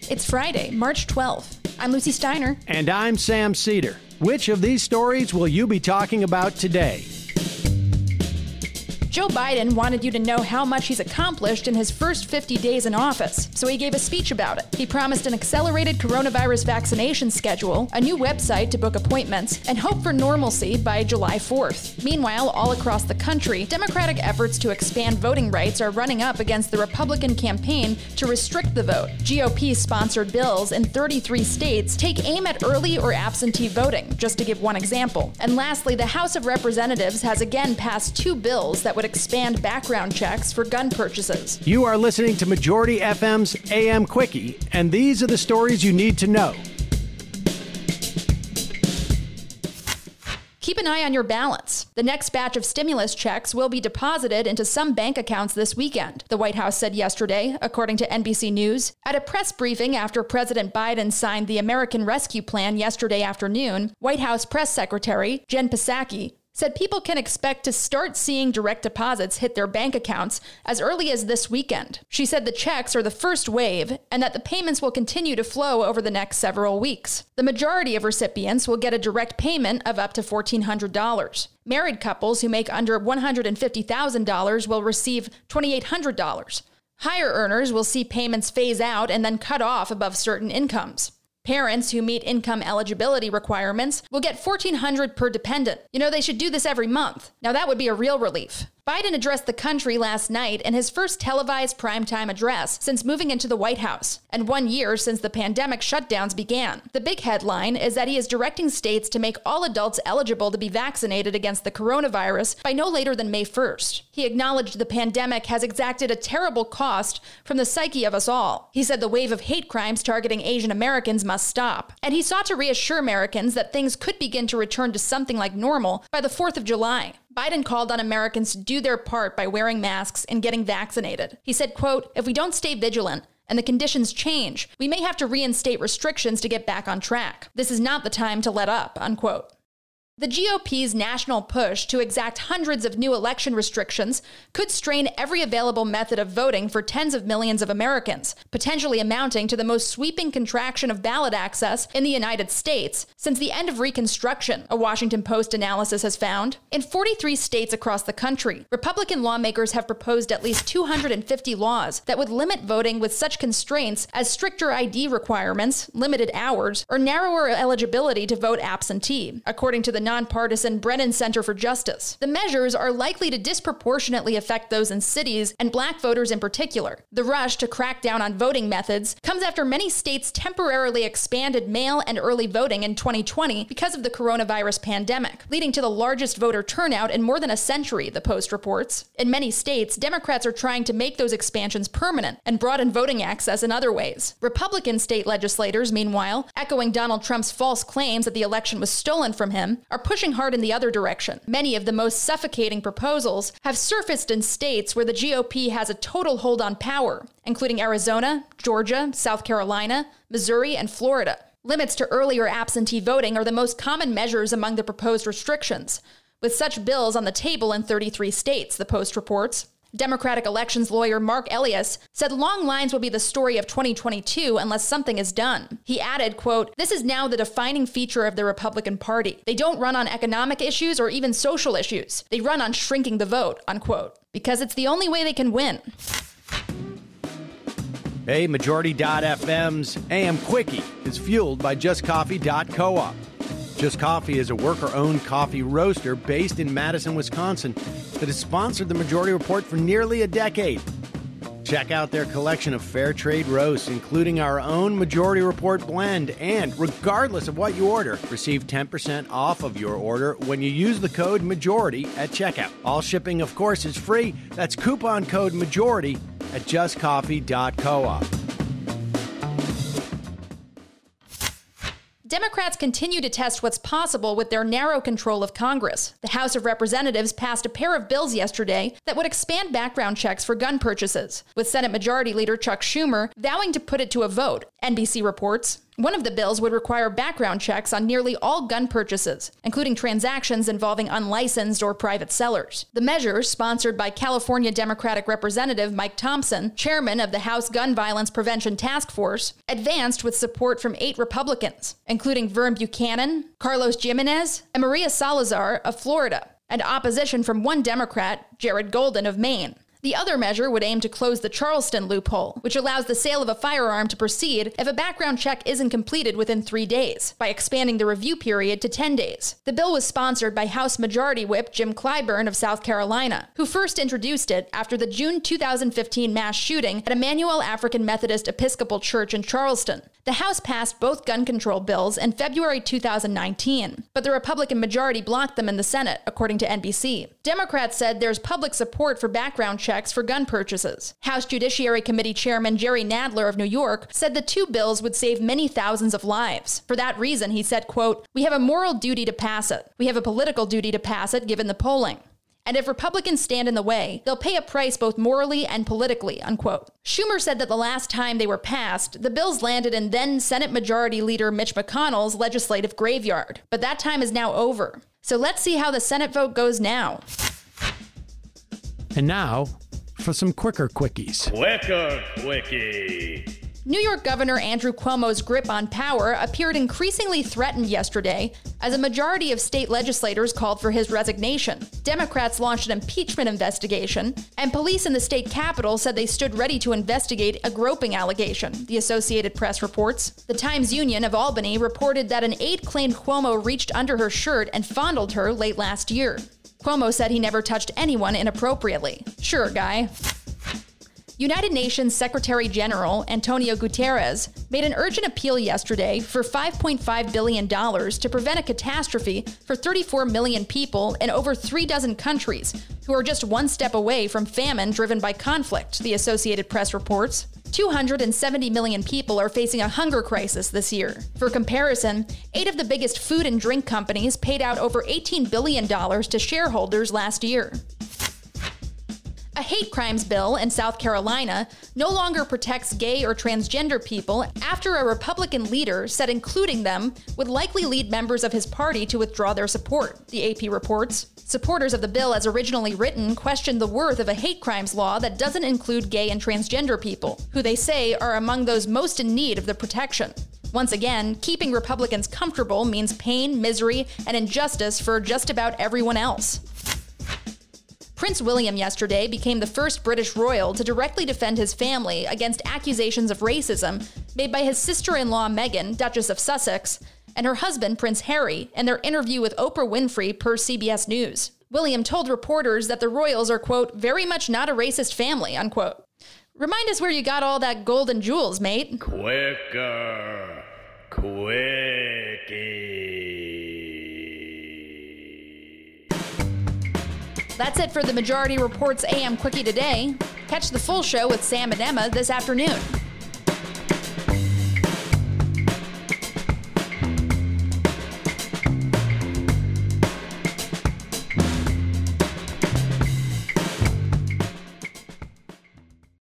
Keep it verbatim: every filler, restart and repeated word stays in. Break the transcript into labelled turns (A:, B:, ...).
A: It's Friday, March twelfth. I'm Lucy Steiner.
B: And I'm Sam Cedar. Which of these stories will you be talking about today?
A: Joe Biden wanted you to know how much he's accomplished in his first fifty days in office, so he gave a speech about it. He promised an accelerated coronavirus vaccination schedule, a new website to book appointments, and hope for normalcy by July fourth. Meanwhile, all across the country, Democratic efforts to expand voting rights are running up against the Republican campaign to restrict the vote. G O P-sponsored bills in thirty-three states take aim at early or absentee voting, just to give one example. And lastly, the House of Representatives has again passed two bills that would expand background checks for gun purchases.
B: You are listening to Majority F M's A M Quickie, and these are the stories you need to know.
A: Keep an eye on your balance. The next batch of stimulus checks will be deposited into some bank accounts this weekend, the White House said yesterday, according to N B C News. At a press briefing after President Biden signed the American Rescue Plan yesterday afternoon, White House Press Secretary Jen Psaki said people can expect to start seeing direct deposits hit their bank accounts as early as this weekend. She said the checks are the first wave and that the payments will continue to flow over the next several weeks. The majority of recipients will get a direct payment of up to fourteen hundred dollars. Married couples who make under one hundred fifty thousand dollars will receive twenty-eight hundred dollars. Higher earners will see payments phase out and then cut off above certain incomes. Parents who meet income eligibility requirements will get fourteen hundred dollars per dependent. You know, they should do this every month. Now that would be a real relief. Biden addressed the country last night in his first televised primetime address since moving into the White House, and one year since the pandemic shutdowns began. The big headline is that he is directing states to make all adults eligible to be vaccinated against the coronavirus by no later than May first. He acknowledged the pandemic has exacted a terrible cost from the psyche of us all. He said the wave of hate crimes targeting Asian Americans must stop, and he sought to reassure Americans that things could begin to return to something like normal by the fourth of July. Biden called on Americans to do their part by wearing masks and getting vaccinated. He said, quote, "If we don't stay vigilant and the conditions change, we may have to reinstate restrictions to get back on track. This is not the time to let up," unquote. The G O P's national push to exact hundreds of new election restrictions could strain every available method of voting for tens of millions of Americans, potentially amounting to the most sweeping contraction of ballot access in the United States since the end of Reconstruction, a Washington Post analysis has found. In forty-three states across the country, Republican lawmakers have proposed at least two hundred fifty laws that would limit voting with such constraints as stricter I D requirements, limited hours, or narrower eligibility to vote absentee, according to the nonpartisan Brennan Center for Justice. The measures are likely to disproportionately affect those in cities and black voters in particular. The rush to crack down on voting methods comes after many states temporarily expanded mail and early voting in twenty twenty because of the coronavirus pandemic, leading to the largest voter turnout in more than a century, the Post reports. In many states, Democrats are trying to make those expansions permanent and broaden voting access in other ways. Republican state legislators, meanwhile, echoing Donald Trump's false claims that the election was stolen from him, are pushing hard in the other direction. Many of the most suffocating proposals have surfaced in states where the G O P has a total hold on power, including Arizona, Georgia, South Carolina, Missouri, and Florida. Limits to early or absentee voting are the most common measures among the proposed restrictions, with such bills on the table in thirty-three states, the Post reports. Democratic elections lawyer Mark Elias said long lines will be the story of twenty twenty-two unless something is done. He added, quote, "This is now the defining feature of the Republican Party. They don't run on economic issues or even social issues. They run on shrinking the vote," unquote, because it's the only way they can win.
B: Hey, Majority F M's A M Quickie is fueled by just coffee dot coop. Just Coffee is a worker-owned coffee roaster based in Madison, Wisconsin that has sponsored the Majority Report for nearly a decade. Check out their collection of fair trade roasts, including our own Majority Report blend, and regardless of what you order, receive ten percent off of your order when you use the code MAJORITY at checkout. All shipping, of course, is free. That's coupon code MAJORITY at just coffee dot coop.
A: Democrats Democrats continue to test what's possible with their narrow control of Congress. The House of Representatives passed a pair of bills yesterday that would expand background checks for gun purchases, with Senate Majority Leader Chuck Schumer vowing to put it to a vote, N B C reports. One of the bills would require background checks on nearly all gun purchases, including transactions involving unlicensed or private sellers. The measure, sponsored by California Democratic Representative Mike Thompson, chairman of the House Gun Violence Prevention Task Force, advanced with support from eight Republicans, including Vern Buchanan, Carlos Jimenez, and Maria Salazar of Florida, and opposition from one Democrat, Jared Golden of Maine. The other measure would aim to close the Charleston loophole, which allows the sale of a firearm to proceed if a background check isn't completed within three days, by expanding the review period to ten days. The bill was sponsored by House Majority Whip Jim Clyburn of South Carolina, who first introduced it after the June two thousand fifteen mass shooting at Emmanuel African Methodist Episcopal Church in Charleston. The House passed both gun control bills in February two thousand nineteen, but the Republican majority blocked them in the Senate, according to N B C. Democrats said there's public support for background checks for gun purchases. House Judiciary Committee Chairman Jerry Nadler of New York said the two bills would save many thousands of lives. For that reason, he said, quote, "We have a moral duty to pass it. We have a political duty to pass it, given the polling. And if Republicans stand in the way, they'll pay a price both morally and politically," unquote. Schumer said that the last time they were passed, the bills landed in then Senate Majority Leader Mitch McConnell's legislative graveyard. But that time is now over. So let's see how the Senate vote goes now.
B: And now, for some quicker quickies.
C: Quicker quickie.
A: New York Governor Andrew Cuomo's grip on power appeared increasingly threatened yesterday as a majority of state legislators called for his resignation. Democrats launched an impeachment investigation, and police in the state capitol said they stood ready to investigate a groping allegation, the Associated Press reports. The Times-Union of Albany reported that an aide claimed Cuomo reached under her shirt and fondled her late last year. Cuomo said he never touched anyone inappropriately. Sure, guy. United Nations Secretary General Antonio Guterres made an urgent appeal yesterday for five point five billion dollars to prevent a catastrophe for thirty-four million people in over three dozen countries who are just one step away from famine driven by conflict, the Associated Press reports. two hundred seventy million people are facing a hunger crisis this year. For comparison, eight of the biggest food and drink companies paid out over eighteen billion dollars to shareholders last year. A hate crimes bill in South Carolina no longer protects gay or transgender people after a Republican leader said including them would likely lead members of his party to withdraw their support, the A P reports. Supporters of the bill as originally written questioned the worth of a hate crimes law that doesn't include gay and transgender people, who they say are among those most in need of the protection. Once again, keeping Republicans comfortable means pain, misery, and injustice for just about everyone else. Prince William yesterday became the first British royal to directly defend his family against accusations of racism made by his sister-in-law Meghan, Duchess of Sussex, and her husband Prince Harry in their interview with Oprah Winfrey per C B S News. William told reporters that the royals are, quote, very much not a racist family, unquote. Remind us where you got all that gold and jewels, mate.
C: Quicker quickie.
A: That's it for the Majority Report's A M Quickie today. Catch the full show with Sam and Emma this afternoon.